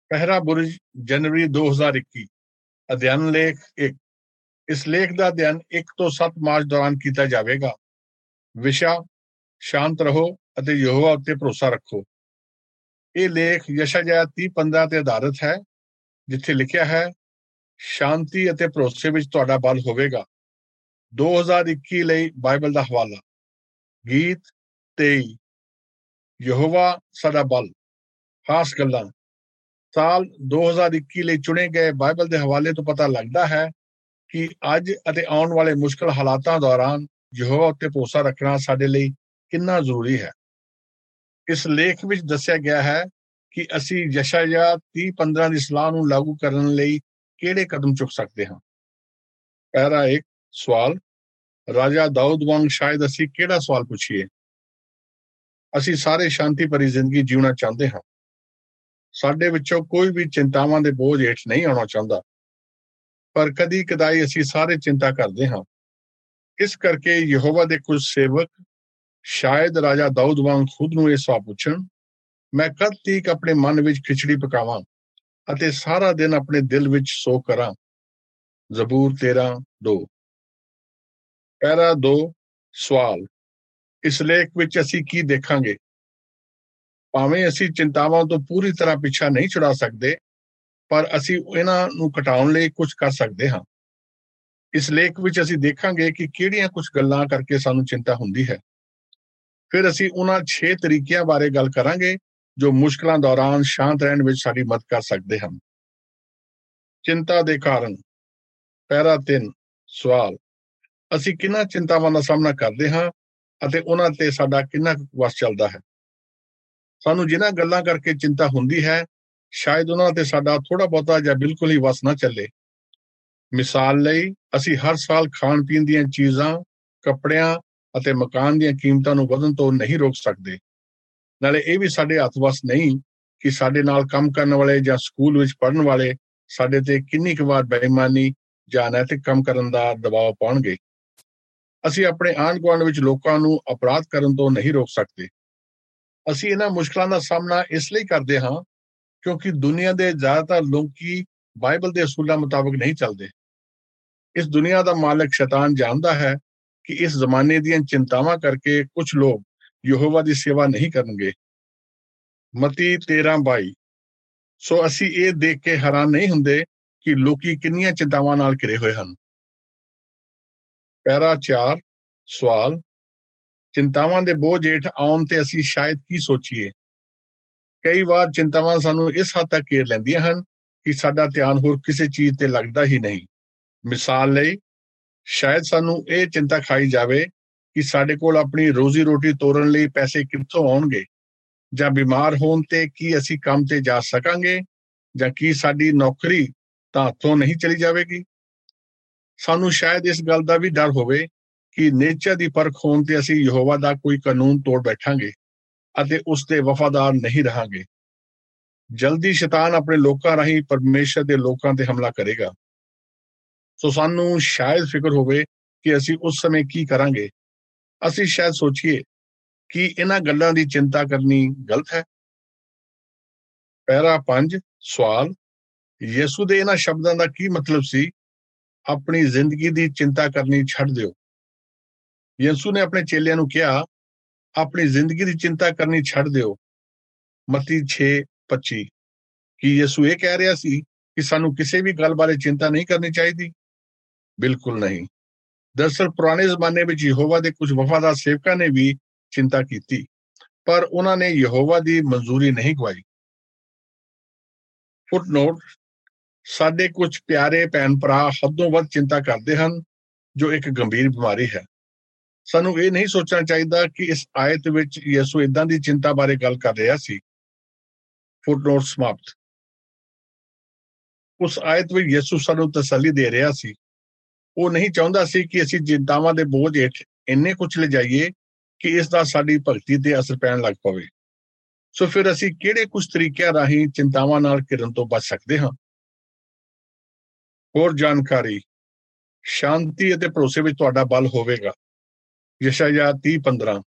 ਪਹਿਰਾ ਬੁਰਜ ਜਨਵਰੀ 2021 ਅਧਿਐਨ ਲੇਖ 1। ਇਸ ਲੇਖ ਦਾ ਅਧਿਐਨ 1 ਤੋਂ 7 ਮਾਰਚ ਦੌਰਾਨ ਕੀਤਾ ਜਾਵੇਗਾ। ਵਿਸ਼ਾ ਸ਼ਾਂਤ ਰਹੋ ਅਤੇ ਯਹੋਵਾ ਉੱਤੇ ਭਰੋਸਾ ਰੱਖੋ। ਇਹ ਲੇਖ ਯਸ਼ਾਯਾਹ 30:15 ਤੇ ਆਧਾਰਿਤ ਹੈ, ਜਿੱਥੇ ਲਿਖਿਆ ਹੈ, ਸ਼ਾਂਤੀ ਅਤੇ ਭਰੋਸੇ ਵਿੱਚ ਤੁਹਾਡਾ ਬਲ ਹੋਵੇਗਾ। 2021 ਲਈ ਬਾਈਬਲ ਦਾ ਹਵਾਲਾ। ਗੀਤ 23। ਯਹੋਵਾ ਸਾਡਾ ਬਲ। ਖਾਸ ਗੱਲਾਂ। ਸਾਲ 2021 ਲਈ ਚੁਣੇ ਗਏ ਬਾਈਬਲ ਦੇ ਹਵਾਲੇ ਤੋਂ ਪਤਾ ਲੱਗਦਾ ਹੈ ਕਿ ਅੱਜ ਅਤੇ ਆਉਣ ਵਾਲੇ ਮੁਸ਼ਕਲ ਹਾਲਾਤਾਂ ਦੌਰਾਨ ਯਹੋਵਾ ਉੱਤੇ ਭਰੋਸਾ ਰੱਖਣਾ ਸਾਡੇ ਲਈ ਕਿੰਨਾ ਜ਼ਰੂਰੀ ਹੈ। ਇਸ ਲੇਖ ਵਿੱਚ ਦੱਸਿਆ ਗਿਆ ਹੈ ਕਿ ਅਸੀਂ ਯਸ਼ਾਯਾਹ 30:15 ਦੀ ਸਲਾਹ ਨੂੰ ਲਾਗੂ ਕਰਨ ਲਈ ਕਿਹੜੇ ਕਦਮ ਚੁੱਕ ਸਕਦੇ ਹਾਂ। ਪਹਿਲਾ 1 ਸਵਾਲ। ਰਾਜਾ ਦਾਊਦ ਵਾਂਗ ਸ਼ਾਇਦ ਅਸੀਂ ਕਿਹੜਾ ਸਵਾਲ ਪੁੱਛੀਏ? ਅਸੀਂ ਸਾਰੇ ਸ਼ਾਂਤੀ ਭਰੀ ਜ਼ਿੰਦਗੀ ਜਿਉਣਾ ਚਾਹੁੰਦੇ ਹਾਂ। ਸਾਡੇ ਵਿੱਚੋਂ ਕੋਈ ਵੀ ਚਿੰਤਾਵਾਂ ਦੇ ਬੋਝ ਹੇਠ ਨਹੀਂ ਆਉਣਾ ਚਾਹੁੰਦਾ, ਪਰ ਕਦੀ ਕਦਾਈ ਅਸੀਂ ਸਾਰੇ ਚਿੰਤਾ ਕਰਦੇ ਹਾਂ। ਇਸ ਕਰਕੇ ਯਹੋਵਾ ਦੇ ਕੁਝ ਸੇਵਕ ਸ਼ਾਇਦ ਰਾਜਾ ਦਾਊਦ ਵਾਂਗ ਖੁਦ ਨੂੰ ਇਹ ਸਵਾਲ ਪੁੱਛਣ, ਮੈਂ ਕਦ ਤੀਕ ਆਪਣੇ ਮਨ ਵਿੱਚ ਖਿਚੜੀ ਪਕਾਵਾਂ ਅਤੇ ਸਾਰਾ ਦਿਨ ਆਪਣੇ ਦਿਲ ਵਿੱਚ ਸੋਗ ਕਰਾਂ। ਜ਼ਬੂਰ 13:2। ਪਹਿਲਾ 2 ਸਵਾਲ। ਇਸ ਲੇਖ ਵਿੱਚ ਅਸੀਂ ਕੀ ਦੇਖਾਂਗੇ? ਭਾਵੇਂ ਅਸੀਂ ਚਿੰਤਾਵਾਂ ਤੋਂ ਪੂਰੀ ਤਰ੍ਹਾਂ ਪਿੱਛਾ ਨਹੀਂ ਛੁਡਾ ਸਕਦੇ, ਪਰ ਅਸੀਂ ਇਹਨਾਂ ਨੂੰ ਘਟਾਉਣ ਲਈ ਕੁਝ ਕਰ ਸਕਦੇ ਹਾਂ। ਇਸ ਲੇਖ ਵਿੱਚ ਅਸੀਂ ਦੇਖਾਂਗੇ ਕਿ ਕਿਹੜੀਆਂ ਕੁਝ ਗੱਲਾਂ ਕਰਕੇ ਸਾਨੂੰ ਚਿੰਤਾ ਹੁੰਦੀ ਹੈ। ਫਿਰ ਅਸੀਂ ਉਹਨਾਂ 6 ਤਰੀਕਿਆਂ ਬਾਰੇ ਗੱਲ ਕਰਾਂਗੇ ਜੋ ਮੁਸ਼ਕਲਾਂ ਦੌਰਾਨ ਸ਼ਾਂਤ ਰਹਿਣ ਵਿੱਚ ਸਾਡੀ ਮਦਦ ਕਰ ਸਕਦੇ ਹਨ। ਚਿੰਤਾ ਦੇ ਕਾਰਨ। ਪਹਿਲਾ 3 ਸਵਾਲ। ਅਸੀਂ ਕਿੰਨਾ ਚਿੰਤਾਵਾਂ ਦਾ ਸਾਹਮਣਾ ਕਰਦੇ ਹਾਂ ਅਤੇ ਉਹਨਾਂ ਤੇ ਸਾਡਾ ਕਿੰਨਾ ਵਸ ਚੱਲਦਾ ਹੈ। ਸਾਨੂੰ ਜਿਨ੍ਹਾਂ ਗੱਲਾਂ ਕਰਕੇ ਚਿੰਤਾ ਹੁੰਦੀ ਹੈ, ਸ਼ਾਇਦ ਉਹਨਾਂ ਤੇ ਸਾਡਾ ਥੋੜਾ ਬਹੁਤਾ ਜਾਂ ਬਿਲਕੁਲ ਹੀ ਵਸ ਨਾ ਚੱਲੇ। ਮਿਸਾਲ ਲਈ, ਅਸੀਂ ਹਰ ਸਾਲ ਖਾਣ ਪੀਣ ਦੀਆਂ ਚੀਜ਼ਾਂ, ਕੱਪੜਿਆਂ ਅਤੇ ਮਕਾਨ ਦੀਆਂ ਕੀਮਤਾਂ ਨੂੰ ਵਧਣ ਤੋਂ ਨਹੀਂ ਰੋਕ ਸਕਦੇ। ਨਾਲੇ ਇਹ ਵੀ ਸਾਡੇ ਹੱਥ ਵਸ ਨਹੀਂ ਕਿ ਸਾਡੇ ਨਾਲ ਕੰਮ ਕਰਨ ਵਾਲੇ ਜਾਂ ਸਕੂਲ ਵਿੱਚ ਪੜ੍ਹਨ ਵਾਲੇ ਸਾਡੇ ਤੇ ਕਿੰਨੀ ਕੁ ਵਾਰ ਬੇਈਮਾਨੀ ਜਾਂ ਅਨੈਤਿਕ ਕੰਮ ਕਰਨ ਦਾ ਦਬਾਅ ਪਾਉਣਗੇ। ਅਸੀਂ ਆਪਣੇ ਆਂਢ ਗੁਆਂਢ ਵਿੱਚ ਲੋਕਾਂ ਨੂੰ ਅਪਰਾਧ ਕਰਨ ਤੋਂ ਨਹੀਂ ਰੋਕ ਸਕਦੇ। ਅਸੀਂ ਇਹਨਾਂ ਮੁਸ਼ਕਲਾਂ ਦਾ ਸਾਹਮਣਾ ਇਸ ਲਈ ਕਰਦੇ ਹਾਂ ਕਿਉਂਕਿ ਦੁਨੀਆ ਦੇ ਜ਼ਿਆਦਾਤਰ ਲੋਕੀ ਬਾਈਬਲ ਦੇ ਅਸੂਲਾਂ ਮੁਤਾਬਕ ਨਹੀਂ ਚੱਲਦੇ। ਇਸ ਦੁਨੀਆ ਦਾ ਮਾਲਕ ਸ਼ੈਤਾਨ ਜਾਣਦਾ ਹੈ ਕਿ ਇਸ ਜ਼ਮਾਨੇ ਦੀਆਂ ਚਿੰਤਾਵਾਂ ਕਰਕੇ ਕੁਝ ਲੋਕ ਯਹੋਵਾ ਦੀ ਸੇਵਾ ਨਹੀਂ ਕਰਨਗੇ। ਮਤੀ 13:22। ਸੋ ਅਸੀਂ ਇਹ ਦੇਖ ਕੇ ਹੈਰਾਨ ਨਹੀਂ ਹੁੰਦੇ ਕਿ ਲੋਕੀ ਕਿੰਨੀਆਂ ਚਿੰਤਾਵਾਂ ਨਾਲ ਘਿਰੇ ਹੋਏ ਹਨ। ਪਹਿਲਾ 4 ਸਵਾਲ। ਚਿੰਤਾਵਾਂ ਦੇ ਬੋਝ ਹੇਠ ਆਉਣ ਤੇ ਅਸੀਂ ਸ਼ਾਇਦ ਕੀ ਸੋਚੀਏ? ਕਈ ਵਾਰ ਚਿੰਤਾਵਾਂ ਸਾਨੂੰ ਇਸ ਹੱਦ ਤੱਕ ਘੇਰ ਲੈਂਦੀਆਂ ਹਨ ਕਿ ਸਾਡਾ ਧਿਆਨ ਹੋਰ ਕਿਸੇ ਚੀਜ਼ ਤੇ ਲੱਗਦਾ ਹੀ ਨਹੀਂ। ਮਿਸਾਲ ਲਈ, ਸ਼ਾਇਦ ਸਾਨੂੰ ਇਹ ਚਿੰਤਾ ਖਾਈ ਜਾਵੇ ਕਿ ਸਾਡੇ ਕੋਲ ਆਪਣੀ ਰੋਜ਼ੀ ਰੋਟੀ ਤੋਰਨ ਲਈ ਪੈਸੇ ਕਿੱਥੋਂ ਆਉਣਗੇ, ਜਾਂ ਬਿਮਾਰ ਹੋਣ ਤੇ ਕੀ ਅਸੀਂ ਕੰਮ ਤੇ ਜਾ ਸਕਾਂਗੇ, ਜਾਂ ਕੀ ਸਾਡੀ ਨੌਕਰੀ ਤਾਂ ਹੱਥੋਂ ਨਹੀਂ ਚਲੀ ਜਾਵੇਗੀ। ਸਾਨੂੰ ਸ਼ਾਇਦ ਇਸ ਗੱਲ ਦਾ ਵੀ ਡਰ ਹੋਵੇ ਕਿ ਨਿਹਚਾ ਦੀ ਪਰਖ ਹੋਣ ਤੇ ਅਸੀਂ ਯਹੋਵਾ ਦਾ ਕੋਈ ਕਾਨੂੰਨ ਤੋੜ ਬੈਠਾਂਗੇ ਅਤੇ ਉਸ ਦੇ ਵਫਾਦਾਰ ਨਹੀਂ ਰਹਾਂਗੇ। ਜਲਦੀ ਸ਼ੈਤਾਨ ਆਪਣੇ ਲੋਕਾਂ ਰਾਹੀਂ ਪਰਮੇਸ਼ਰ ਦੇ ਲੋਕਾਂ ਤੇ ਹਮਲਾ ਕਰੇਗਾ। ਸੋ ਸਾਨੂੰ ਸ਼ਾਇਦ ਫਿਕਰ ਹੋਵੇ ਕਿ ਅਸੀਂ ਉਸ ਸਮੇਂ ਕੀ ਕਰਾਂਗੇ। ਅਸੀਂ ਸ਼ਾਇਦ ਸੋਚੀਏ ਕਿ ਇਹਨਾਂ ਗੱਲਾਂ ਦੀ ਚਿੰਤਾ ਕਰਨੀ ਗਲਤ ਹੈ। ਪਹਿਲਾ 5 ਸਵਾਲ। ਯਿਸੂ ਦੇ ਇਹਨਾਂ ਸ਼ਬਦਾਂ ਦਾ ਕੀ ਮਤਲਬ ਸੀ? ਆਪਣੀ ਜ਼ਿੰਦਗੀ ਦੀ ਚਿੰਤਾ ਕਰਨੀ ਛੱਡ ਦਿਓ। ਯਿਸੂ ਨੇ ਆਪਣੇ ਚੇਲਿਆਂ ਨੂੰ ਕਿਹਾ, ਆਪਣੀ ਜ਼ਿੰਦਗੀ ਦੀ ਚਿੰਤਾ ਕਰਨੀ ਛੱਡ ਦਿਓ। ਮਤੀ 6:25। ਕੀ ਯਿਸੂ ਇਹ ਕਹਿ ਰਿਹਾ ਸੀ ਕਿ ਸਾਨੂੰ ਕਿਸੇ ਵੀ ਗੱਲ ਬਾਰੇ ਚਿੰਤਾ ਨਹੀਂ ਕਰਨੀ ਚਾਹੀਦੀ? ਬਿਲਕੁਲ ਨਹੀਂ। ਦਰਅਸਲ ਪੁਰਾਣੇ ਜ਼ਮਾਨੇ ਵਿੱਚ ਯਹੋਵਾ ਦੇ ਕੁਝ ਵਫਾਦਾਰ ਸੇਵਕਾਂ ਨੇ ਵੀ ਚਿੰਤਾ ਕੀਤੀ, ਪਰ ਉਹਨਾਂ ਨੇ ਯਹੋਵਾ ਦੀ ਮਨਜ਼ੂਰੀ ਨਹੀਂ ਗਵਾਈ। ਫੁੱਟਨੋਟ। ਸਾਡੇ ਕੁਝ ਪਿਆਰੇ ਭੈਣ ਭਰਾ ਹੱਦੋਂ ਵੱਧ ਚਿੰਤਾ ਕਰਦੇ ਹਨ, ਜੋ ਇੱਕ ਗੰਭੀਰ ਬਿਮਾਰੀ ਹੈ। ਸਾਨੂੰ ਇਹ ਨਹੀਂ ਸੋਚਣਾ ਚਾਹੀਦਾ ਕਿ ਇਸ ਆਇਤ ਵਿੱਚ ਯਿਸੂ ਏਦਾਂ ਦੀ ਚਿੰਤਾ ਬਾਰੇ ਗੱਲ ਕਰ ਰਿਹਾ ਸੀ। ਫੁੱਟਨੋਟ ਸਮਾਪਤ। ਉਸ ਆਇਤ ਵਿੱਚ ਯਿਸੂ ਸਾਨੂੰ ਤਸੱਲੀ ਦੇ ਰਿਹਾ ਸੀ। ਉਹ ਨਹੀਂ ਚਾਹੁੰਦਾ ਸੀ ਕਿ ਅਸੀਂ ਚਿੰਤਾਵਾਂ ਦੇ ਬੋਝ ਹੇਠ ਇੰਨੇ ਕੁਚਲੇ ਜਾਈਏ ਕਿ ਇਸ ਦਾ ਸਾਡੀ ਭਗਤੀ ਤੇ ਅਸਰ ਪੈਣ ਲੱਗ ਪਵੇ। ਸੋ ਫਿਰ ਅਸੀਂ ਕਿਹੜੇ ਕੁਝ ਤਰੀਕਿਆਂ ਰਾਹੀਂ ਚਿੰਤਾਵਾਂ ਨਾਲ ਘਿਰਨ ਤੋਂ ਬਚ ਸਕਦੇ ਹਾਂ? ਹੋਰ ਜਾਣਕਾਰੀ। ਸ਼ਾਂਤੀ ਅਤੇ ਭਰੋਸੇ ਵਿੱਚ ਤੁਹਾਡਾ ਬਲ ਹੋਵੇਗਾ। ਯਸ਼ਾਯਾਹ 30:15।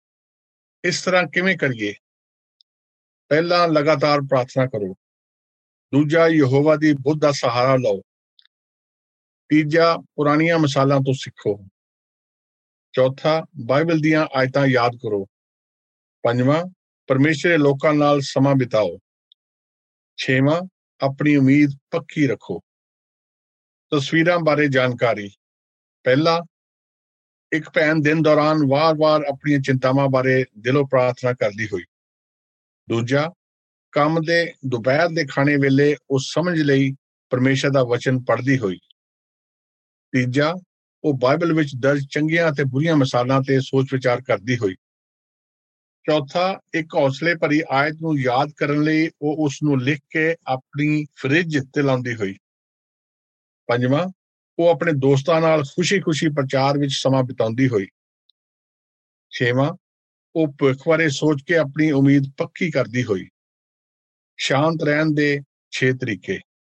ਇਸ ਤਰ੍ਹਾਂ ਕਿਵੇਂ ਕਰੀਏ? ਪਹਿਲਾਂ ਲਗਾਤਾਰ ਪ੍ਰਾਰਥਨਾ ਕਰੋ। ਦੂਜਾ, ਯਹੋਵਾ ਦੀ ਬੁੱਧ ਦਾ ਸਹਾਰਾ ਲਓ। ਤੀਜਾ, ਪੁਰਾਣੀਆਂ ਮਿਸਾਲਾਂ ਤੋਂ ਸਿੱਖੋ। ਚੌਥਾ, ਬਾਈਬਲ ਦੀਆਂ ਆਇਤਾਂ ਯਾਦ ਕਰੋ। ਪੰਜਵਾਂ, ਪਰਮੇਸ਼ਰ ਦੇ ਲੋਕਾਂ ਨਾਲ ਸਮਾਂ ਬਿਤਾਓ। ਛੇਵਾਂ, ਆਪਣੀ ਉਮੀਦ ਪੱਕੀ ਰੱਖੋ। ਤਸਵੀਰਾਂ ਬਾਰੇ ਜਾਣਕਾਰੀ। ਪਹਿਲਾ, ਇੱਕ ਭੈਣ ਦਿਨ ਦੌਰਾਨ ਵਾਰ-ਵਾਰ ਆਪਣੀਆਂ ਚਿੰਤਾਵਾਂ ਬਾਰੇ ਦਿਲੋਂ ਪ੍ਰਾਰਥਨਾ ਕਰਦੀ ਹੋਈ। ਦੂਜਾ, ਕੰਮ ਦੇ ਦੁਪਹਿਰ ਦੇ ਖਾਣੇ ਵੇਲੇ ਉਹ ਸਮਝ ਲਈ ਪਰਮੇਸ਼ਰ ਦਾ ਵਚਨ ਪੜ੍ਹਦੀ ਹੋਈ। ਤੀਜਾ, ਉਹ ਬਾਈਬਲ ਵਿੱਚ ਦਰਜ ਚੰਗੀਆਂ ਅਤੇ ਬੁਰੀਆਂ ਮਿਸਾਲਾਂ ਤੇ ਸੋਚ ਵਿਚਾਰ ਕਰਦੀ ਹੋਈ। ਚੌਥਾ, ਇੱਕ ਹੌਸਲੇ ਭਰੀ ਆਇਤ ਨੂੰ ਯਾਦ ਕਰਨ ਲਈ ਉਹ ਉਸ ਨੂੰ ਲਿਖ ਕੇ ਆਪਣੀ ਫਰਿੱਜ ਤੇ ਲਾਉਂਦੀ ਹੋਈ। ਪੰਜਵਾਂ, ਉਹ ਆਪਣੇ ਦੋਸਤਾਂ ਨਾਲ ਖੁਸ਼ੀ-ਖੁਸ਼ੀ ਪ੍ਰਚਾਰ ਵਿੱਚ ਸਮਾਂ ਬਿਤਾਉਂਦੀ ਹੋਈ। ਛੇਵਾਂ, ਉਹ ਭਵਿੱਖ ਬਾਰੇ ਸੋਚ ਕੇ ਆਪਣੀ ਉਮੀਦ ਪੱਕੀ ਕਰਦੀ ਹੋਈ। ਸ਼ਾਂਤ ਰਹਿਣ ਦੇ 6 ਤਰੀਕੇ।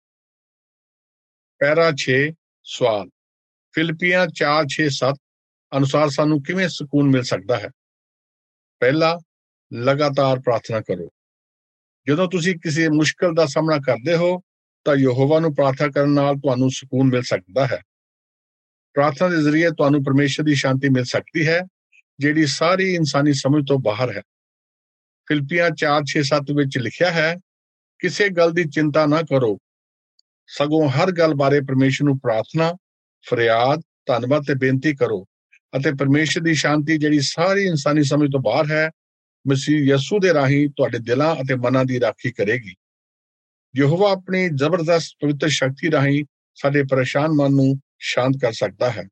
ਪੈਰਾ 6 ਸਵਾਲ। ਫਿਲਿੱਪੀਆਂ 4:6-7 ਅਨੁਸਾਰ ਸਾਨੂੰ ਕਿਵੇਂ ਸਕੂਨ ਮਿਲ ਸਕਦਾ ਹੈ? ਪਹਿਲਾ, ਲਗਾਤਾਰ ਪ੍ਰਾਰਥਨਾ ਕਰੋ। ਜਦੋਂ ਤੁਸੀਂ ਕਿਸੇ ਮੁਸ਼ਕਲ ਦਾ ਸਾਹਮਣਾ ਕਰਦੇ ਹੋ ਤਾਂ ਯਹੋਵਾ ਨੂੰ ਪ੍ਰਾਰਥਨਾ ਕਰਨ ਨਾਲ ਤੁਹਾਨੂੰ ਸਕੂਨ ਮਿਲ ਸਕਦਾ ਹੈ। ਪ੍ਰਾਰਥਨਾ ਦੇ ਜ਼ਰੀਏ ਤੁਹਾਨੂੰ ਪਰਮੇਸ਼ਰ ਦੀ ਸ਼ਾਂਤੀ ਮਿਲ ਸਕਦੀ ਹੈ, ਜਿਹੜੀ ਸਾਰੀ ਇਨਸਾਨੀ ਸਮਝ ਤੋਂ ਬਾਹਰ ਹੈ। ਫਿਲਿੱਪੀਆਂ 4:6-7 ਵਿੱਚ ਲਿਖਿਆ ਹੈ, ਕਿਸੇ ਗੱਲ ਦੀ ਚਿੰਤਾ ਨਾ ਕਰੋ, ਸਗੋਂ ਹਰ ਗੱਲ ਬਾਰੇ ਪਰਮੇਸ਼ਰ ਨੂੰ ਪ੍ਰਾਰਥਨਾ, ਫਰਿਆਦ, ਧੰਨਵਾਦ ਤੇ ਬੇਨਤੀ ਕਰੋ ਅਤੇ ਪਰਮੇਸ਼ਰ ਦੀ ਸ਼ਾਂਤੀ, ਜਿਹੜੀ ਸਾਰੀ ਇਨਸਾਨੀ ਸਮਝ ਤੋਂ ਬਾਹਰ ਹੈ, ਮਸੀਹ ਯਸੂ ਦੇ ਰਾਹੀਂ ਤੁਹਾਡੇ ਦਿਲਾਂ ਅਤੇ ਮਨਾਂ ਦੀ ਰਾਖੀ ਕਰੇਗੀ। ਯਹੋਵਾ ਆਪਣੀ ਜ਼ਬਰਦਸਤ ਪਵਿੱਤਰ ਸ਼ਕਤੀ ਰਾਹੀਂ ਸਾਡੇ ਪਰੇਸ਼ਾਨ ਮਨ ਨੂੰ ਸ਼ਾਂਤ ਕਰ ਸਕਦਾ ਹੈ।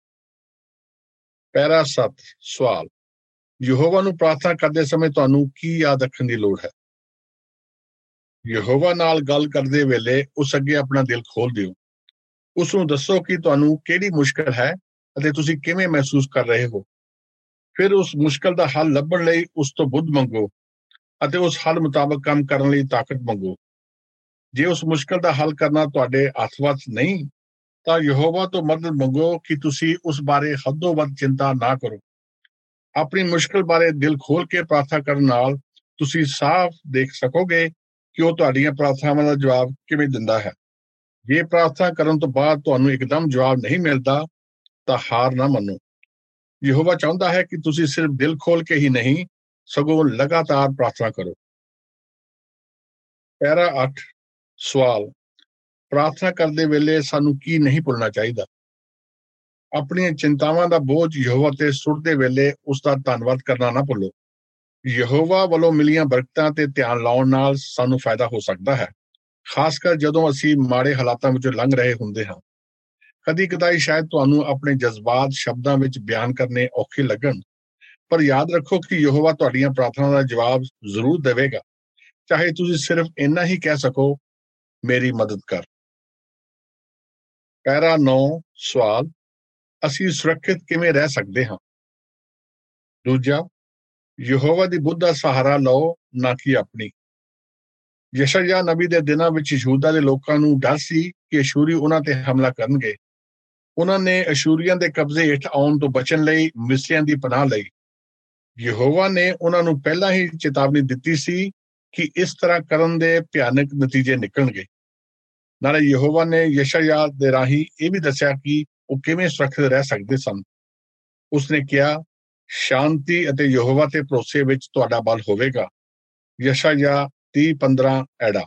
ਪੈਰਾ 7 ਸਵਾਲ। ਯਹੋਵਾ ਨੂੰ ਪ੍ਰਾਰਥਨਾ ਕਰਦੇ ਸਮੇਂ ਤੁਹਾਨੂੰ ਕੀ ਯਾਦ ਰੱਖਣ ਦੀ ਲੋੜ ਹੈ? ਯਹੋਵਾ ਨਾਲ ਗੱਲ ਕਰਦੇ ਵੇਲੇ ਉਸ ਅੱਗੇ ਆਪਣਾ ਦਿਲ ਖੋਲ ਦਿਓ। ਉਸ ਨੂੰ ਦੱਸੋ ਕਿ ਤੁਹਾਨੂੰ ਕਿਹੜੀ ਮੁਸ਼ਕਲ ਹੈ ਅਤੇ ਤੁਸੀਂ ਕਿਵੇਂ ਮਹਿਸੂਸ ਕਰ ਰਹੇ ਹੋ। ਫਿਰ ਉਸ ਮੁਸ਼ਕਲ ਦਾ ਹੱਲ ਲੱਭਣ ਲਈ ਉਸ ਤੋਂ ਬੁੱਧ ਮੰਗੋ ਅਤੇ ਉਸ ਹੱਲ ਮੁਤਾਬਕ ਕੰਮ ਕਰਨ ਲਈ ਤਾਕਤ ਮੰਗੋ। ਜੇ ਉਸ ਮੁਸ਼ਕਲ ਦਾ ਹੱਲ ਕਰਨਾ ਤੁਹਾਡੇ ਹੱਥ ਵਿੱਚ ਨਹੀਂ, ਤਾਂ ਯਹੋਵਾ ਤੋਂ ਮਦਦ ਮੰਗੋ ਕਿ ਤੁਸੀਂ ਉਸ ਬਾਰੇ ਹੱਦੋਂ ਵੱਧ ਚਿੰਤਾ ਨਾ ਕਰੋ। ਆਪਣੀ ਮੁਸ਼ਕਲ ਬਾਰੇ ਦਿਲ ਖੋਲ ਕੇ ਪ੍ਰਾਰਥਨਾ ਕਰਨ ਨਾਲ ਤੁਸੀਂ ਸਾਫ਼ ਦੇਖ ਸਕੋਗੇ ਕਿ ਉਹ ਤੁਹਾਡੀਆਂ ਪ੍ਰਾਰਥਨਾਵਾਂ ਦਾ ਜਵਾਬ ਕਿਵੇਂ ਦਿੰਦਾ ਹੈ। ਜੇ ਪ੍ਰਾਰਥਨਾ ਕਰਨ ਤੋਂ ਬਾਅਦ ਤੁਹਾਨੂੰ ਇੱਕਦਮ ਜਵਾਬ ਨਹੀਂ ਮਿਲਦਾ ਤਾਂ ਹਾਰ ਨਾ ਮੰਨੋ। ਯਹੋਵਾ ਚਾਹੁੰਦਾ ਹੈ ਕਿ ਤੁਸੀਂ ਸਿਰਫ ਦਿਲ ਖੋਲ ਕੇ ਹੀ ਨਹੀਂ, ਸਗੋਂ ਲਗਾਤਾਰ ਪ੍ਰਾਰਥਨਾ ਕਰੋ। ਪੈਰਾ 8 ਸਵਾਲ। ਪ੍ਰਾਰਥਨਾ ਕਰਦੇ ਵੇਲੇ ਸਾਨੂੰ ਕੀ ਨਹੀਂ ਭੁੱਲਣਾ ਚਾਹੀਦਾ? ਆਪਣੀਆਂ ਚਿੰਤਾਵਾਂ ਦਾ ਬੋਝ ਯਹੋਵਾ ਤੇ ਸੁੱਟਦੇ ਵੇਲੇ ਉਸ ਦਾ ਧੰਨਵਾਦ ਕਰਨਾ ਨਾ ਭੁੱਲੋ। ਯਹੋਵਾ ਵੱਲੋਂ ਮਿਲੀਆਂ ਬਰਕਤਾਂ ਤੇ ਧਿਆਨ ਲਾਉਣ ਨਾਲ ਸਾਨੂੰ ਫਾਇਦਾ ਹੋ ਸਕਦਾ ਹੈ, ਖਾਸ ਕਰ ਜਦੋਂ ਅਸੀਂ ਮਾੜੇ ਹਾਲਾਤਾਂ ਵਿੱਚੋਂ ਲੰਘ ਰਹੇ ਹੁੰਦੇ ਹਾਂ। ਕਦੀ-ਕਦਾਈ ਸ਼ਾਇਦ ਤੁਹਾਨੂੰ ਆਪਣੇ ਜਜ਼ਬਾਤ ਸ਼ਬਦਾਂ ਵਿੱਚ ਬਿਆਨ ਕਰਨੇ ਔਖੇ ਲੱਗਣ, ਪਰ ਯਾਦ ਰੱਖੋ ਕਿ ਯਹੋਵਾ ਤੁਹਾਡੀਆਂ ਪ੍ਰਾਰਥਨਾ ਦਾ ਜਵਾਬ ਜ਼ਰੂਰ ਦੇਵੇਗਾ, ਚਾਹੇ ਤੁਸੀਂ ਸਿਰਫ ਇੰਨਾ ਹੀ ਕਹਿ ਸਕੋ, ਮੇਰੀ ਮਦਦ ਕਰ। ਪੈਰਾ 9 ਸਵਾਲ। ਅਸੀਂ ਸੁਰੱਖਿਅਤ ਕਿਵੇਂ ਰਹਿ ਸਕਦੇ ਹਾਂ? ਦੂਜਾ, ਯਹੋਵਾ ਦੀ ਬੁੱਧ ਦਾ ਸਹਾਰਾ ਲਓ, ਨਾ ਕਿ ਆਪਣੀ। ਯਸ਼ਯਾਹ ਨਬੀ ਦੇ ਦਿਨਾਂ ਵਿੱਚ ਯਹੂਦਾ ਦੇ ਲੋਕਾਂ ਨੂੰ ਡਰ ਸੀ ਕਿ ਅਸ਼ੂਰੀ ਉਹਨਾਂ ਤੇ ਹਮਲਾ ਕਰਨਗੇ। ਉਹਨਾਂ ਨੇ ਅਸ਼ੂਰੀਆਂ ਦੇ ਕਬਜ਼ੇ ਹੇਠ ਆਉਣ ਤੋਂ ਬਚਣ ਲਈ ਮਿਸਰੀਆਂ ਦੀ ਪਨਾਹ ਲਈ। ਯਹੋਵਾ ਨੇ ਉਹਨਾਂ ਨੂੰ ਪਹਿਲਾਂ ਹੀ ਚੇਤਾਵਨੀ ਦਿੱਤੀ ਸੀ ਕਿ ਇਸ ਤਰ੍ਹਾਂ ਕਰਨ ਦੇ ਭਿਆਨਕ ਨਤੀਜੇ ਨਿਕਲਣਗੇ। ਨਾਲੇ ਯਹੋਵਾ ਨੇ ਯਸ਼ਯਾਹ ਦੇ ਰਾਹੀਂ ਇਹ ਵੀ ਦੱਸਿਆ ਕਿ ਉਹ ਕਿਵੇਂ ਸੁਰੱਖਿਅਤ ਰਹਿ ਸਕਦੇ ਸਨ। ਉਸਨੇ ਕਿਹਾ, ਸ਼ਾਂਤੀ ਅਤੇ ਯਹੋਵਾ ਤੇ ਭਰੋਸੇ ਵਿੱਚ ਤੁਹਾਡਾ ਬਲ ਹੋਵੇਗਾ। ਯਸ਼ਯਾਹ 30:15 ਐੜਾ।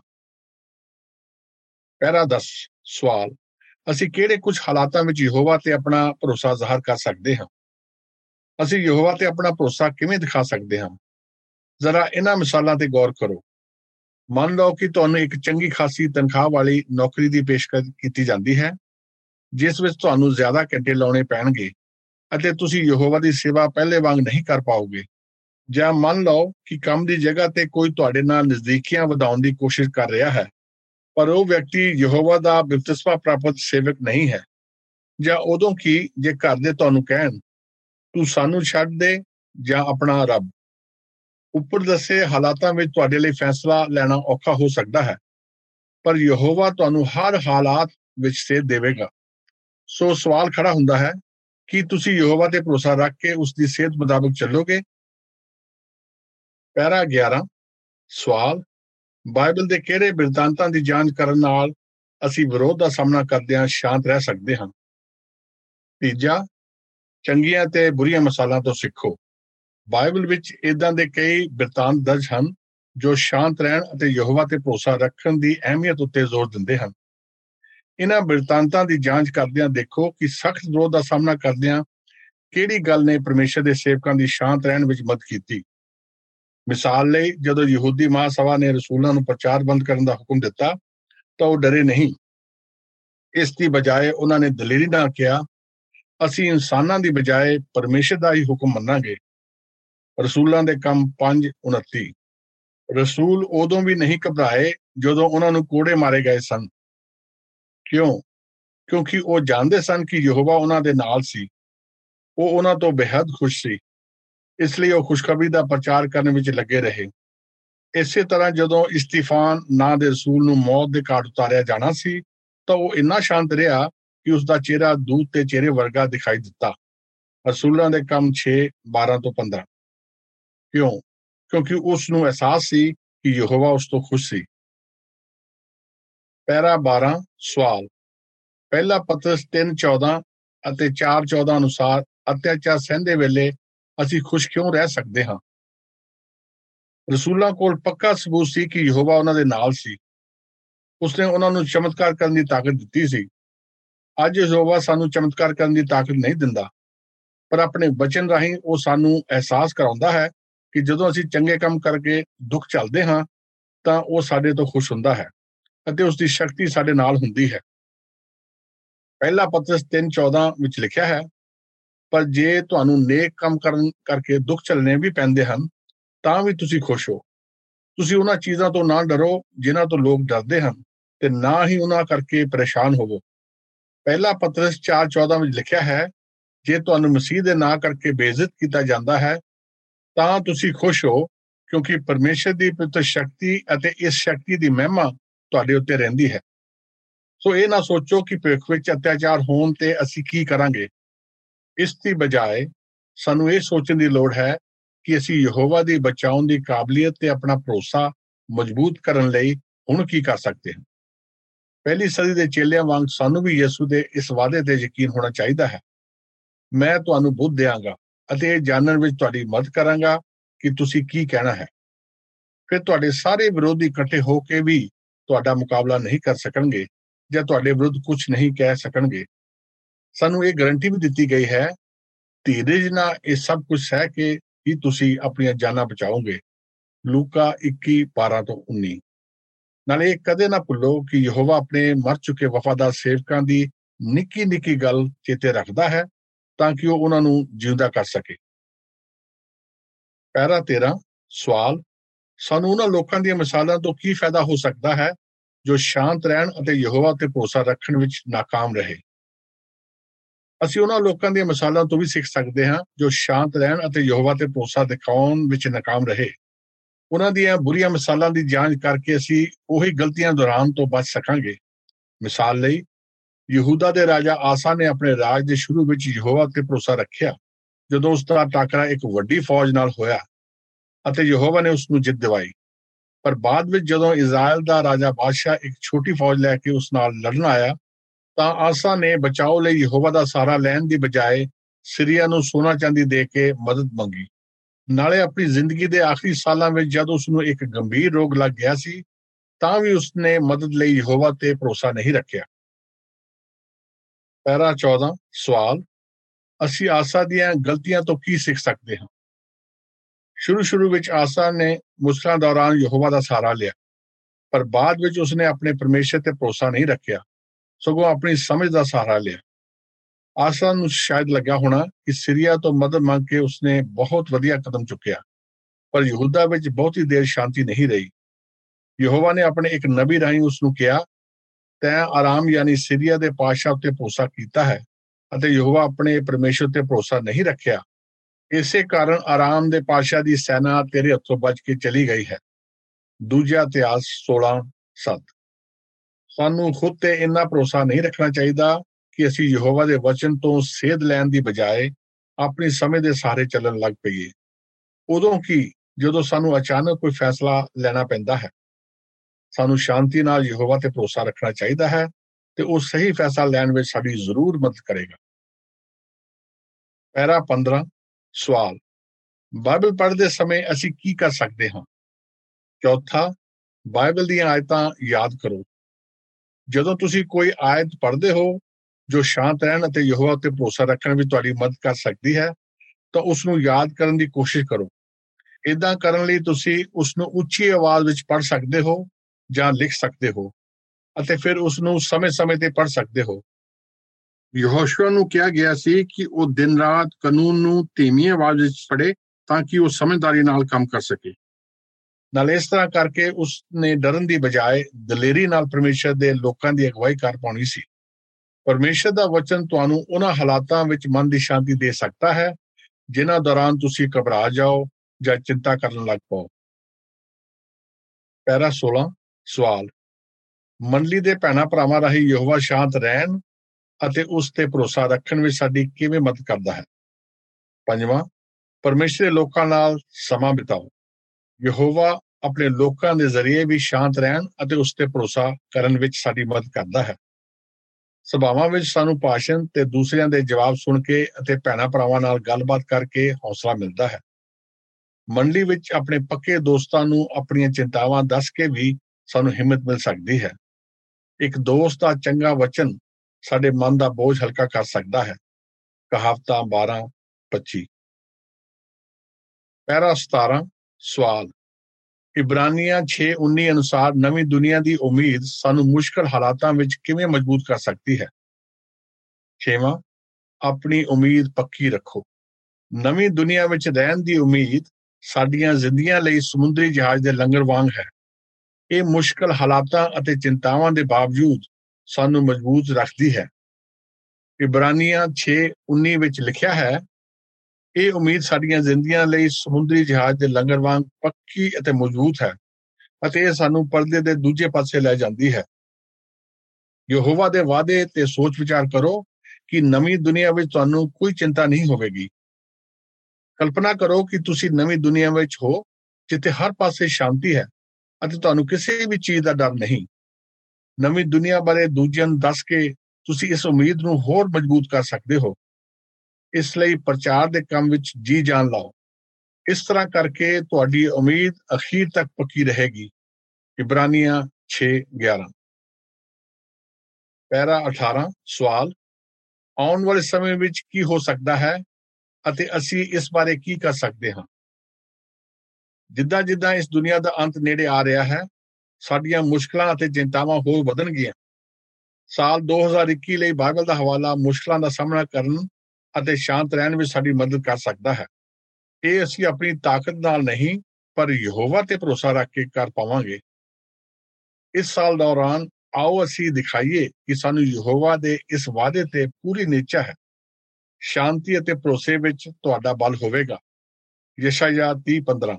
ਪੈਰਾ 10 ਸਵਾਲ। ਅਸੀਂ ਕਿਹੜੇ ਕੁਝ ਹਾਲਾਤਾਂ ਵਿੱਚ ਯਹੋਵਾ ਤੇ ਆਪਣਾ ਭਰੋਸਾ ਜ਼ਾਹਰ ਕਰ ਸਕਦੇ ਹਾਂ? ਅਸੀਂ ਯਹੋਵਾ ਤੇ ਆਪਣਾ ਭਰੋਸਾ ਕਿਵੇਂ ਦਿਖਾ ਸਕਦੇ ਹਾਂ? ਜ਼ਰਾ ਇਹਨਾਂ ਮਿਸਾਲਾਂ ਤੇ ਗੌਰ ਕਰੋ। ਮੰਨ ਲਓ ਕਿ ਤੁਹਾਨੂੰ ਇੱਕ ਚੰਗੀ ਖਾਸੀ ਤਨਖਾਹ ਵਾਲੀ ਨੌਕਰੀ ਦੀ ਪੇਸ਼ਕਸ਼ ਕੀਤੀ ਜਾਂਦੀ ਹੈ, ਜਿਸ ਵਿੱਚ ਤੁਹਾਨੂੰ ਜ਼ਿਆਦਾ ਘੰਟੇ ਲਾਉਣੇ ਪੈਣਗੇ ਅਤੇ ਤੁਸੀਂ ਯਹੋਵਾ ਦੀ ਸੇਵਾ ਪਹਿਲੇ ਵਾਂਗ ਨਹੀਂ ਕਰ ਪਾਓਗੇ। ਜਾਂ ਮੰਨ ਲਓ ਕਿ ਕੰਮ ਦੀ ਜਗ੍ਹਾ ਤੇ ਕੋਈ ਤੁਹਾਡੇ ਨਾਲ ਨਜ਼ਦੀਕੀਆਂ ਵਧਾਉਣ ਦੀ ਕੋਸ਼ਿਸ਼ ਕਰ ਰਿਹਾ ਹੈ, ਪਰ ਉਹ ਵਿਅਕਤੀ ਯਹੋਵਾ ਦਾ ਬਿਪਤਸਮਾ ਪ੍ਰਾਪਤ ਸੇਵਕ ਨਹੀਂ ਹੈ। ਜਾਂ ਉਦੋਂ ਕਿ ਜੇ ਘਰ ਦੇ ਤੁਹਾਨੂੰ ਕਹਿਣ, ਤੂੰ ਸਾਨੂੰ ਛੱਡ ਦੇ ਜਾਂ ਆਪਣਾ ਰੱਬ। ਉੱਪਰ ਦੱਸੇ ਹਾਲਾਤਾਂ ਵਿੱਚ ਤੁਹਾਡੇ ਲਈ ਫੈਸਲਾ ਲੈਣਾ ਔਖਾ ਹੋ ਸਕਦਾ ਹੈ, ਪਰ ਯਹੋਵਾ ਤੁਹਾਨੂੰ ਹਰ ਹਾਲਾਤ ਵਿੱਚ ਸੇਧ ਦੇਵੇਗਾ। ਸੋ ਸਵਾਲ ਖੜਾ ਹੁੰਦਾ ਹੈ, ਕੀ ਤੁਸੀਂ ਯਹੋਵਾ ਤੇ ਭਰੋਸਾ ਰੱਖ ਕੇ ਉਸ ਦੀ ਸੇਧ ਮੁਤਾਬਕ ਚੱਲੋਗੇ? ਪੈਰਾ 11 ਸਵਾਲ। ਬਾਈਬਲ ਦੇ ਕਿਹੜੇ ਬਿਰਤਾਂਤਾਂ ਦੀ ਜਾਂਚ ਕਰਨ ਨਾਲ ਅਸੀਂ ਵਿਰੋਧ ਦਾ ਸਾਹਮਣਾ ਕਰਦਿਆਂ ਸ਼ਾਂਤ ਰਹਿ ਸਕਦੇ ਹਾਂ? ਤੀਜਾ, ਚੰਗੀਆਂ ਤੇ ਬੁਰੀਆਂ ਮਿਸਾਲਾਂ ਤੋਂ ਸਿੱਖੋ। ਬਾਈਬਲ ਵਿੱਚ ਇਦਾਂ ਦੇ ਕਈ ਬਿਰਤਾਂਤ ਦਰਜ ਹਨ ਜੋ ਸ਼ਾਂਤ ਰਹਿਣ ਅਤੇ ਯਹੋਵਾ ਤੇ ਭਰੋਸਾ ਰੱਖਣ ਦੀ ਅਹਿਮੀਅਤ ਉੱਤੇ ਜ਼ੋਰ ਦਿੰਦੇ ਹਨ। ਇਹਨਾਂ ਬਿਰਤਾਂਤਾਂ ਦੀ ਜਾਂਚ ਕਰਦਿਆਂ ਦੇਖੋ ਕਿ ਸਖਤ ਵਿਰੋਧ ਦਾ ਸਾਹਮਣਾ ਕਰਦਿਆਂ ਕਿਹੜੀ ਗੱਲ ਨੇ ਪਰਮੇਸ਼ਰ ਦੇ ਸੇਵਕਾਂ ਦੀ ਸ਼ਾਂਤ ਰਹਿਣ ਵਿੱਚ ਮਦਦ ਕੀਤੀ। ਮਿਸਾਲ ਲਈ, ਜਦੋਂ ਯਹੂਦੀ ਮਹਾਸਭਾ ਨੇ ਰਸੂਲਾਂ ਨੂੰ ਪ੍ਰਚਾਰ ਬੰਦ ਕਰਨ ਦਾ ਹੁਕਮ ਦਿੱਤਾ ਤਾਂ ਉਹ ਡਰੇ ਨਹੀਂ। ਇਸ ਦੀ ਬਜਾਏ ਉਹਨਾਂ ਨੇ ਦਲੇਰੀ ਨਾਲ ਕਿਹਾ, ਅਸੀਂ ਇਨਸਾਨਾਂ ਦੀ ਬਜਾਏ ਪਰਮੇਸ਼ਰ ਦਾ ਹੀ ਹੁਕਮ ਮੰਨਾਂਗੇ। ਰਸੂਲਾਂ ਦੇ ਕੰਮ 5:29। ਰਸੂਲ ਉਦੋਂ ਵੀ ਨਹੀਂ ਘਬਰਾਏ ਜਦੋਂ ਉਹਨਾਂ ਨੂੰ ਕੋੜੇ ਮਾਰੇ ਗਏ ਸਨ। ਕਿਉਂਕਿ ਉਹ ਜਾਣਦੇ ਸਨ ਕਿ ਯਹੋਵਾ ਉਹਨਾਂ ਦੇ ਨਾਲ ਸੀ। ਉਹ ਉਹਨਾਂ ਤੋਂ ਬੇਹੱਦ ਖੁਸ਼ ਸੀ, ਇਸ ਲਈ ਉਹ ਖੁਸ਼ਖਬਰੀ ਦਾ ਪ੍ਰਚਾਰ ਕਰਨ ਵਿੱਚ ਲੱਗੇ ਰਹੇ। ਇਸੇ ਤਰ੍ਹਾਂ ਜਦੋਂ ਇਸਤੀਫਾਨ ਨਾਂ ਦੇ ਰਸੂਲ ਨੂੰ ਮੌਤ ਦੇ ਘਾਟ ਉਤਾਰਿਆ ਜਾਣਾ ਸੀ ਤਾਂ ਉਹ ਇੰਨਾ ਸ਼ਾਂਤ ਰਿਹਾ ਕਿ ਉਸਦਾ ਚਿਹਰਾ ਦੂਤ ਦੇ ਚਿਹਰੇ ਵਰਗਾ ਦਿਖਾਈ ਦਿੱਤਾ। ਰਸੂਲਾਂ ਦੇ ਕੰਮ 6:12-15। ਕਿਉਂਕਿ ਉਸ ਨੂੰ ਅਹਿਸਾਸ ਸੀ ਕਿ ਯਹੋਵਾ ਉਸ ਤੋਂ ਖੁਸ਼ ਸੀ। ਪੈਰਾ 12 ਸਵਾਲ। ਪਹਿਲਾ ਪਤਰਸ 3:14 ਅਤੇ 4:14 ਅਨੁਸਾਰ ਅਤਿਆਚਾਰ ਸਹਿੰਦੇ ਵੇਲੇ ਅਸੀਂ ਖੁਸ਼ ਕਿਉਂ ਰਹਿ ਸਕਦੇ ਹਾਂ? ਰਸੂਲਾਂ ਕੋਲ ਪੱਕਾ ਸਬੂਤ ਸੀ ਕਿ ਯਹੋਵਾ ਉਹਨਾਂ ਦੇ ਨਾਲ ਸੀ। ਉਸਨੇ ਉਹਨਾਂ ਨੂੰ ਚਮਤਕਾਰ ਕਰਨ ਦੀ ਤਾਕਤ ਦਿੱਤੀ ਸੀ। ਅੱਜ ਯਹੋਵਾ ਸਾਨੂੰ ਚਮਤਕਾਰ ਕਰਨ ਦੀ ਤਾਕਤ ਨਹੀਂ ਦਿੰਦਾ, ਪਰ ਆਪਣੇ ਵਚਨ ਰਾਹੀਂ ਉਹ ਸਾਨੂੰ ਅਹਿਸਾਸ ਕਰਾਉਂਦਾ ਹੈ ਕਿ ਜਦੋਂ ਅਸੀਂ ਚੰਗੇ ਕੰਮ ਕਰਕੇ ਦੁੱਖ ਝੱਲਦੇ ਹਾਂ ਤਾਂ ਉਹ ਸਾਡੇ ਤੋਂ ਖੁਸ਼ ਹੁੰਦਾ ਹੈ ਅਤੇ ਉਸ ਦੀ ਸ਼ਕਤੀ ਸਾਡੇ ਨਾਲ ਹੁੰਦੀ ਹੈ। ਪਹਿਲਾ ਪਤਰਸ 3:14 ਵਿੱਚ ਲਿਖਿਆ ਹੈ, ਪਰ ਜੇ ਤੁਹਾਨੂੰ ਨੇਕ ਕੰਮ ਕਰਕੇ ਦੁੱਖ ਝੱਲਣੇ ਵੀ ਪੈਂਦੇ ਹਨ ਤਾਂ ਵੀ ਤੁਸੀਂ ਖੁਸ਼ ਹੋ। ਤੁਸੀਂ ਉਹਨਾਂ ਚੀਜ਼ਾਂ ਤੋਂ ਨਾ ਡਰੋ ਜਿਨ੍ਹਾਂ ਤੋਂ ਲੋਕ ਡਰਦੇ ਹਨ ਤੇ ਨਾ ਹੀ ਉਹਨਾਂ ਕਰਕੇ ਪਰੇਸ਼ਾਨ ਹੋਵੋ। ਪਹਿਲਾ ਪਤਰਸ 4:14 ਵਿੱਚ ਲਿਖਿਆ ਹੈ, ਜੇ ਤੁਹਾਨੂੰ ਮਸੀਹ ਦੇ ਨਾਂ ਕਰਕੇ ਬੇਇੱਜ਼ਤ ਕੀਤਾ ਜਾਂਦਾ ਹੈ ਤਾਂ ਤੁਸੀਂ ਖੁਸ਼ ਹੋ, ਕਿਉਂਕਿ ਪਰਮੇਸ਼ਰ ਦੀ ਪਵਿੱਤਰ ਸ਼ਕਤੀ ਅਤੇ ਇਸ ਸ਼ਕਤੀ ਦੀ ਮਹਿਮਾ ਤੁਹਾਡੇ ਉੱਤੇ ਰਹਿੰਦੀ ਹੈ। ਸੋ ਇਹ ਨਾ ਸੋਚੋ ਕਿ ਭਵਿੱਖ ਵਿੱਚ ਅਤਿਆਚਾਰ ਹੋਣ ਤੇ ਅਸੀਂ ਕੀ ਕਰਾਂਗੇ। ਇਸ ਦੀ ਬਜਾਏ ਸਾਨੂੰ ਇਹ ਸੋਚਣ ਦੀ ਲੋੜ ਹੈ ਕਿ ਅਸੀਂ ਯਹੋਵਾ ਦੀ ਬਚਾਉਣ ਦੀ ਕਾਬਲੀਅਤ ਤੇ ਆਪਣਾ ਭਰੋਸਾ ਮਜ਼ਬੂਤ ਕਰਨ ਲਈ ਹੁਣ ਕੀ ਕਰ ਸਕਦੇ ਹਾਂ। ਪਹਿਲੀ ਸਦੀ ਦੇ ਚੇਲਿਆਂ ਵਾਂਗ ਸਾਨੂੰ ਵੀ ਯਿਸੂ ਦੇ ਇਸ ਵਾਅਦੇ ਤੇ ਯਕੀਨ ਹੋਣਾ ਚਾਹੀਦਾ ਹੈ, ਮੈਂ ਤੁਹਾਨੂੰ ਬੁੱਧ ਦਿਆਂਗਾ ਅਤੇ ਇਹ ਜਾਣਨ ਵਿੱਚ ਤੁਹਾਡੀ ਮਦਦ ਕਰਾਂਗਾ ਕਿ ਤੁਸੀਂ ਕੀ ਕਹਿਣਾ ਹੈ। ਫਿਰ ਤੁਹਾਡੇ ਸਾਰੇ ਵਿਰੋਧੀ ਇਕੱਠੇ ਹੋ ਕੇ ਵੀ ਤੁਹਾਡਾ ਮੁਕਾਬਲਾ ਨਹੀਂ ਕਰ ਸਕਣਗੇ ਜਾਂ ਤੁਹਾਡੇ ਵਿਰੁੱਧ ਕੁਝ ਨਹੀਂ ਕਹਿ ਸਕਣਗੇ। ਸਾਨੂੰ ਇਹ ਗਾਰੰਟੀ ਵੀ ਦਿੱਤੀ ਗਈ ਹੈ, ਧੀਰਜ ਨਾਲ ਇਹ ਸਭ ਕੁਝ ਸਹਿ ਕੇ ਹੀ ਤੁਸੀਂ ਆਪਣੀਆਂ ਜਾਨਾਂ ਬਚਾਓਗੇ। ਲੂਕਾ 21:12-19। ਨਾਲੇ ਇਹ ਕਦੇ ਨਾ ਭੁੱਲੋ ਕਿ ਯਹੋਵਾ ਆਪਣੇ ਮਰ ਚੁੱਕੇ ਵਫਾਦਾਰ ਸੇਵਕਾਂ ਦੀ ਨਿੱਕੀ ਨਿੱਕੀ ਗੱਲ ਚੇਤੇ ਰੱਖਦਾ ਹੈ ਤਾਂ ਕਿ ਉਹ ਉਹਨਾਂ ਨੂੰ ਜਿਉਂਦਾ ਕਰ ਸਕੇ। ਪੈਰਾ 13 ਸਵਾਲ। ਸਾਨੂੰ ਉਹਨਾਂ ਲੋਕਾਂ ਦੀਆਂ ਮਿਸਾਲਾਂ ਤੋਂ ਕੀ ਫਾਇਦਾ ਹੋ ਸਕਦਾ ਹੈ ਜੋ ਸ਼ਾਂਤ ਰਹਿਣ ਅਤੇ ਯਹੋਵਾ ਤੇ ਭਰੋਸਾ ਰੱਖਣ ਵਿੱਚ ਨਾਕਾਮ ਰਹੇ? ਅਸੀਂ ਉਹਨਾਂ ਲੋਕਾਂ ਦੀਆਂ ਮਿਸਾਲਾਂ ਤੋਂ ਵੀ ਸਿੱਖ ਸਕਦੇ ਹਾਂ ਜੋ ਸ਼ਾਂਤ ਰਹਿਣ ਅਤੇ ਯਹੋਵਾ ਤੇ ਭਰੋਸਾ ਦਿਖਾਉਣ ਵਿੱਚ ਨਾਕਾਮ ਰਹੇ। ਉਹਨਾਂ ਦੀਆਂ ਬੁਰੀਆਂ ਮਿਸਾਲਾਂ ਦੀ ਜਾਂਚ ਕਰਕੇ ਅਸੀਂ ਉਹੀ ਗਲਤੀਆਂ ਦੌਰਾਨ ਤੋਂ ਬਚ ਸਕਾਂਗੇ। ਮਿਸਾਲ ਲਈ, ਯਹੂਦਾ ਦੇ ਰਾਜਾ ਆਸਾ ਨੇ ਆਪਣੇ ਰਾਜ ਦੇ ਸ਼ੁਰੂ ਵਿੱਚ ਯਹੋਵਾ ਤੇ ਭਰੋਸਾ ਰੱਖਿਆ ਜਦੋਂ ਉਸ ਦਾ ਟਾਕਰਾ ਇੱਕ ਵੱਡੀ ਫੌਜ ਨਾਲ ਹੋਇਆ ਅਤੇ ਯਹੋਵਾ ਨੇ ਉਸ ਨੂੰ ਜਿੱਤ ਦਿਵਾਈ। ਪਰ ਬਾਅਦ ਵਿੱਚ ਜਦੋਂ ਇਜ਼ਰਾਈਲ ਦਾ ਰਾਜਾ ਬਾਦਸ਼ਾਹ ਇੱਕ ਛੋਟੀ ਫੌਜ ਲੈ ਕੇ ਉਸ ਨਾਲ ਲੜਨ ਆਇਆ ਤਾਂ ਆਸਾ ਨੇ ਬਚਾਓ ਲਈ ਯਹੋਵਾ ਦਾ ਸਹਾਰਾ ਲੈਣ ਦੀ ਬਜਾਏ ਸੀਰੀਆ ਨੂੰ ਸੋਨਾ ਚਾਂਦੀ ਦੇ ਕੇ ਮਦਦ ਮੰਗੀ। ਨਾਲੇ ਆਪਣੀ ਜ਼ਿੰਦਗੀ ਦੇ ਆਖਰੀ ਸਾਲਾਂ ਵਿੱਚ ਜਦ ਉਸ ਨੂੰ ਇੱਕ ਗੰਭੀਰ ਰੋਗ ਲੱਗ ਗਿਆ ਸੀ ਤਾਂ ਵੀ ਉਸਨੇ ਮਦਦ ਲਈ ਯਹੋਵਾ ਤੇ ਭਰੋਸਾ ਨਹੀਂ ਰੱਖਿਆ। ਪੈਰਾ 14 ਸਵਾਲ। ਅਸੀਂ ਆਸਾ ਦੀਆਂ ਗਲਤੀਆਂ ਤੋਂ ਕੀ ਸਿੱਖ ਸਕਦੇ ਹਾਂ? ਸ਼ੁਰੂ ਵਿੱਚ ਆਸਾ ਨੇ ਮੁਸ਼ਕਲਾਂ ਦੌਰਾਨ ਯਹੋਵਾ ਦਾ ਸਹਾਰਾ ਲਿਆ, ਪਰ ਬਾਅਦ ਵਿੱਚ ਉਸਨੇ ਆਪਣੇ ਪਰਮੇਸ਼ਰ ਤੇ ਭਰੋਸਾ ਨਹੀਂ ਰੱਖਿਆ, ਸਗੋਂ ਆਪਣੀ ਸਮਝ ਦਾ ਸਹਾਰਾ ਲਿਆ। ਆਸਾ ਨੂੰ ਸ਼ਾਇਦ ਲੱਗਿਆ ਹੋਣਾ ਕਿ ਸੀਰੀਆ ਤੋਂ ਮਦਦ ਮੰਗ ਕੇ ਉਸਨੇ ਬਹੁਤ ਵਧੀਆ ਕਦਮ ਚੁੱਕਿਆ, ਪਰ ਯਹੂਦਾ ਵਿੱਚ ਬਹੁਤੀ ਦੇਰ ਸ਼ਾਂਤੀ ਨਹੀਂ ਰਹੀ। ਯਹੋਵਾ ਨੇ ਆਪਣੇ ਇੱਕ ਨਬੀ ਰਾਹੀਂ ਉਸ ਨੂੰ ਕਿਹਾ, ਤੈਂ ਆਰਾਮ ਯਾਨੀ ਸੀਰੀਆ ਦੇ ਪਾਤਸ਼ਾਹ ਉੱਤੇ ਭਰੋਸਾ ਕੀਤਾ ਹੈ ਅਤੇ ਯਹੋਵਾ ਆਪਣੇ ਪਰਮੇਸ਼ਰ ਤੇ ਭਰੋਸਾ ਨਹੀਂ ਰੱਖਿਆ। ਇਸੇ ਕਾਰਨ ਆਰਾਮ ਦੇ ਪਾਤਸ਼ਾਹ ਦੀ ਸੈਨਾ ਤੇਰੇ ਹੱਥੋਂ ਬਚ ਕੇ ਚਲੀ ਗਈ ਹੈ। ਦੂਜਾ ਇਤਿਹਾਸ 16:7। ਸਾਨੂੰ ਖੁਦ ਤੇ ਇੰਨਾ ਭਰੋਸਾ ਨਹੀਂ ਰੱਖਣਾ ਚਾਹੀਦਾ ਕਿ ਅਸੀਂ ਯਹੋਵਾ ਦੇ ਵਚਨ ਤੋਂ ਸੇਧ ਲੈਣ ਦੀ ਬਜਾਏ ਆਪਣੀ ਸਮਝ ਦੇ ਸਹਾਰੇ ਚੱਲਣ ਲੱਗ ਪਈਏ। ਉਦੋਂ ਕੀ, ਜਦੋਂ ਸਾਨੂੰ ਅਚਾਨਕ ਕੋਈ ਫੈਸਲਾ ਲੈਣਾ ਪੈਂਦਾ ਹੈ। ਸਾਨੂੰ ਸ਼ਾਂਤੀ ਨਾਲ ਯਹੋਵਾ ਤੇ ਭਰੋਸਾ ਰੱਖਣਾ ਚਾਹੀਦਾ ਹੈ ਤੇ ਉਹ ਸਹੀ ਫੈਸਲਾ ਲੈਣ ਵਿੱਚ ਸਾਡੀ ਜ਼ਰੂਰ ਮਦਦ ਕਰੇਗਾ। ਪੈਰਾ 15 ਸਵਾਲ, ਬਾਈਬਲ ਪੜ੍ਹਦੇ ਸਮੇਂ ਅਸੀਂ ਕੀ ਕਰ ਸਕਦੇ ਹਾਂ? ਚੌਥਾ, ਬਾਈਬਲ ਦੀਆਂ ਆਇਤਾਂ ਯਾਦ ਕਰੋ। ਜਦੋਂ ਤੁਸੀਂ ਕੋਈ ਆਇਤ ਪੜ੍ਹਦੇ ਹੋ ਜੋ ਸ਼ਾਂਤ ਰਹਿਣ ਅਤੇ ਯਹੋਵਾ ਤੇ ਭਰੋਸਾ ਰੱਖਣ ਵਿੱਚ ਤੁਹਾਡੀ ਮਦਦ ਕਰ ਸਕਦੀ ਹੈ ਤਾਂ ਉਸ ਨੂੰ ਯਾਦ ਕਰਨ ਦੀ ਕੋਸ਼ਿਸ਼ ਕਰੋ। ਇਦਾਂ ਕਰਨ ਲਈ ਤੁਸੀਂ ਉਸ ਨੂੰ ਉੱਚੀ ਆਵਾਜ਼ ਵਿੱਚ ਪੜ੍ਹ ਸਕਦੇ ਹੋ ਜਾਂ ਲਿਖ ਸਕਦੇ ਹੋ ਅਤੇ ਫਿਰ ਉਸ ਨੂੰ ਸਮੇਂ-ਸਮੇਂ ਤੇ ਪੜ੍ਹ ਸਕਦੇ ਹੋ। ਯਹੋਸ਼ੂਆ ਨੂੰ ਕਿਹਾ ਗਿਆ ਸੀ ਕਿ ਉਹ ਦਿਨ ਰਾਤ ਕਾਨੂੰਨ ਨੂੰ ਧੀਮੀ ਆਵਾਜ਼ ਵਿੱਚ ਪੜ੍ਹੇ ਤਾਂ ਕਿ ਉਹ ਸਮਝਦਾਰੀ ਨਾਲ ਕੰਮ ਕਰ ਸਕੇ। ਨਾਲ ਇਸ ਤਰ੍ਹਾਂ ਕਰਕੇ ਉਸ ਨੇ ਡਰਨ ਦੀ ਬਜਾਏ ਦਲੇਰੀ ਨਾਲ ਪਰਮੇਸ਼ਰ ਦੇ ਲੋਕਾਂ ਦੀ ਅਗਵਾਈ ਕਰ ਪਾਉਣੀ ਸੀ। ਪਰਮੇਸ਼ਰ ਦਾ ਵਚਨ ਤੁਹਾਨੂੰ ਉਹਨਾਂ ਹਾਲਾਤਾਂ ਵਿੱਚ ਮਨ ਦੀ ਸ਼ਾਂਤੀ ਦੇ ਸਕਦਾ ਹੈ ਜਿਨ੍ਹਾਂ ਦੌਰਾਨ ਤੁਸੀਂ ਘਬਰਾ ਜਾਓ ਜਾਂ ਚਿੰਤਾ ਕਰਨ ਲੱਗ ਪਾਓ। ਪੈਰਾ 16 ਸਵਾਲ, ਮੰਡਲੀ ਦੇ ਭੈਣਾਂ ਭਰਾਵਾਂ ਰਾਹੀਂ ਯਹੋਵਾ ਸ਼ਾਂਤ ਰਹਿਣ ਅਤੇ ਉਸ ਤੇ ਭਰੋਸਾ ਰੱਖਣ ਵਿੱਚ ਸਾਡੀ ਕਿਵੇਂ ਮਦਦ ਕਰਦਾ ਹੈ? ਪੰਜਵਾਂ, ਪਰਮੇਸ਼ਰ ਦੇ ਲੋਕਾਂ ਨਾਲ ਸਮਾਂ ਬਿਤਾਓ। ਯਹੋਵਾ ਆਪਣੇ ਲੋਕਾਂ ਦੇ ਜ਼ਰੀਏ ਵੀ ਸ਼ਾਂਤ ਰਹਿਣ ਅਤੇ ਉਸ ਤੇ ਭਰੋਸਾ ਕਰਨ ਵਿੱਚ ਸਾਡੀ ਮਦਦ ਕਰਦਾ ਹੈ। ਸਭਾਵਾਂ ਵਿੱਚ ਸਾਨੂੰ ਭਾਸ਼ਣ ਤੇ ਦੂਸਰਿਆਂ ਦੇ ਜਵਾਬ ਸੁਣ ਕੇ ਅਤੇ ਭੈਣਾਂ ਭਰਾਵਾਂ ਨਾਲ ਗੱਲਬਾਤ ਕਰਕੇ ਹੌਸਲਾ ਮਿਲਦਾ ਹੈ। ਮੰਡਲੀ ਵਿੱਚ ਆਪਣੇ ਪੱਕੇ ਦੋਸਤਾਂ ਨੂੰ ਆਪਣੀਆਂ ਚਿੰਤਾਵਾਂ ਦੱਸ ਕੇ ਵੀ ਸਾਨੂੰ ਹਿੰਮਤ ਮਿਲ ਸਕਦੀ ਹੈ। ਇੱਕ ਦੋਸਤ ਦਾ ਚੰਗਾ ਵਚਨ ਸਾਡੇ ਮਨ ਦਾ ਬੋਝ ਹਲਕਾ ਕਰ ਸਕਦਾ ਹੈ। ਕਹਾਵਤਾਂ 12:25। ਪੈਰਾ 17 ਸਵਾਲ, ਇਬਰਾਨੀਆਂ 6:19 ਅਨੁਸਾਰ ਨਵੀਂ ਦੁਨੀਆ ਦੀ ਉਮੀਦ ਸਾਨੂੰ ਮੁਸ਼ਕਲ ਹਾਲਾਤਾਂ ਵਿੱਚ ਕਿਵੇਂ ਮਜ਼ਬੂਤ ਕਰ ਸਕਦੀ ਹੈ? ਛੇਵਾਂ, ਆਪਣੀ ਉਮੀਦ ਪੱਕੀ ਰੱਖੋ। ਨਵੀਂ ਦੁਨੀਆ ਵਿੱਚ ਰਹਿਣ ਦੀ ਉਮੀਦ ਸਾਡੀਆਂ ਜ਼ਿੰਦਗੀਆਂ ਲਈ ਸਮੁੰਦਰੀ ਜਹਾਜ਼ ਦੇ ਲੰਗਰ ਵਾਂਗ ਹੈ। ਇਹ ਮੁਸ਼ਕਲ ਹਾਲਾਤਾਂ ਅਤੇ ਚਿੰਤਾਵਾਂ ਦੇ ਬਾਵਜੂਦ ਸਾਨੂੰ ਮਜ਼ਬੂਤ ਰੱਖਦੀ ਹੈ। ਇਬਰਾਨੀਆਂ 6:19 ਵਿੱਚ ਲਿਖਿਆ ਹੈ, ਇਹ ਉਮੀਦ ਸਾਡੀਆਂ ਜ਼ਿੰਦਗੀਆਂ ਲਈ ਸਮੁੰਦਰੀ ਜਹਾਜ਼ ਦੇ ਲੰਗਰ ਵਾਂਗ ਪੱਕੀ ਅਤੇ ਮਜ਼ਬੂਤ ਹੈ ਅਤੇ ਇਹ ਸਾਨੂੰ ਪਰਦੇ ਦੇ ਦੂਜੇ ਪਾਸੇ ਲੈ ਜਾਂਦੀ ਹੈ। ਯਹੋਵਾ ਦੇ ਵਾਅਦੇ ਤੇ ਸੋਚ ਵਿਚਾਰ ਕਰੋ ਕਿ ਨਵੀਂ ਦੁਨੀਆ ਵਿੱਚ ਤੁਹਾਨੂੰ ਕੋਈ ਚਿੰਤਾ ਨਹੀਂ ਹੋਵੇਗੀ। ਕਲਪਨਾ ਕਰੋ ਕਿ ਤੁਸੀਂ ਨਵੀਂ ਦੁਨੀਆ ਵਿੱਚ ਹੋ ਜਿੱਥੇ ਹਰ ਪਾਸੇ ਸ਼ਾਂਤੀ ਹੈ ਅਤੇ ਤੁਹਾਨੂੰ ਕਿਸੇ ਵੀ ਚੀਜ਼ ਦਾ ਡਰ ਨਹੀਂ। ਨਵੀਂ ਦੁਨੀਆ ਬਾਰੇ ਦੂਜਿਆਂ ਨੂੰ ਦੱਸ ਕੇ ਤੁਸੀਂ ਇਸ ਉਮੀਦ ਨੂੰ ਹੋਰ ਮਜ਼ਬੂਤ ਕਰ ਸਕਦੇ ਹੋ। ਇਸ ਲਈ ਪ੍ਰਚਾਰ ਦੇ ਕੰਮ ਵਿੱਚ ਜੀ ਜਾਨ ਲਾਓ। ਇਸ ਤਰ੍ਹਾਂ ਕਰਕੇ ਤੁਹਾਡੀ ਉਮੀਦ ਅਖੀਰ ਤੱਕ ਪੱਕੀ ਰਹੇਗੀ। ਇਬਰਾਨੀਆਂ 6:11। ਪੈਰਾ 18 ਸਵਾਲ, ਆਉਣ ਵਾਲੇ ਸਮੇਂ ਵਿੱਚ ਕੀ ਹੋ ਸਕਦਾ ਹੈ ਅਤੇ ਅਸੀਂ ਇਸ ਬਾਰੇ ਕੀ ਕਰ ਸਕਦੇ ਹਾਂ? ਜਿੱਦਾਂ ਜਿੱਦਾਂ ਇਸ ਦੁਨੀਆ ਦਾ ਅੰਤ ਨੇੜੇ ਆ ਰਿਹਾ ਹੈ, ਸਾਡੀਆਂ ਮੁਸ਼ਕਲਾਂ ਅਤੇ ਚਿੰਤਾਵਾਂ ਹੋਰ ਵਧਣਗੀਆਂ। ਸਾਲ 2021 ਲਈ ਬਾਈਬਲ ਦਾ ਹਵਾਲਾ ਮੁਸ਼ਕਲਾਂ ਦਾ ਸਾਹਮਣਾ ਕਰਨ ਅਤੇ ਸ਼ਾਂਤ ਰਹਿਣ ਵਿੱਚ ਸਾਡੀ ਮਦਦ ਕਰ ਸਕਦਾ ਹੈ। ਇਹ ਅਸੀਂ ਆਪਣੀ ਤਾਕਤ ਨਾਲ ਨਹੀਂ ਪਰ ਯਹੋਵਾ ਤੇ ਭਰੋਸਾ ਰੱਖ ਕੇ ਕਰ ਪਾਵਾਂਗੇ। ਇਸ ਸਾਲ ਦੌਰਾਨ ਆਓ ਅਸੀਂ ਦਿਖਾਈਏ ਕਿ ਸਾਨੂੰ ਯਹੋਵਾ ਦੇ ਇਸ ਵਾਅਦੇ ਤੇ ਪੂਰੀ ਨਿਸ਼ਚਾ ਹੈ। ਸ਼ਾਂਤੀ ਅਤੇ ਭਰੋਸੇ ਵਿੱਚ ਤੁਹਾਡਾ ਬਲ ਹੋਵੇਗਾ। ਯਸ਼ਾਯਾ 30:15।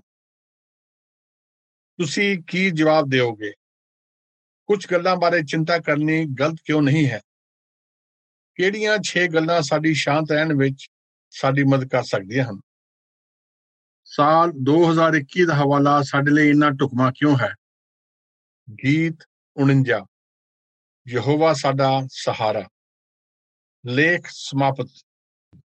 ਤੁਸੀਂ ਕੀ ਜਵਾਬ ਦਿਓਗੇ? ਕੁਝ ਗੱਲਾਂ ਬਾਰੇ ਚਿੰਤਾ ਕਰਨੀ ਗਲਤ ਕਿਉਂ ਨਹੀਂ ਹੈ? ਕਿਹੜੀਆਂ 6 ਗੱਲਾਂ ਸਾਡੀ ਸ਼ਾਂਤ ਰਹਿਣ ਵਿੱਚ ਸਾਡੀ ਮਦਦ ਕਰ ਸਕਦੀਆਂ ਹਨ? ਸਾਲ 2021 ਦਾ ਹਵਾਲਾ ਸਾਡੇ ਲਈ ਇੰਨਾ ਢੁਕਵਾਂ ਕਿਉਂ ਹੈ? ਗੀਤ 49, ਯਹੋਵਾ ਸਾਡਾ ਸਹਾਰਾ। ਲੇਖ ਸਮਾਪਤ।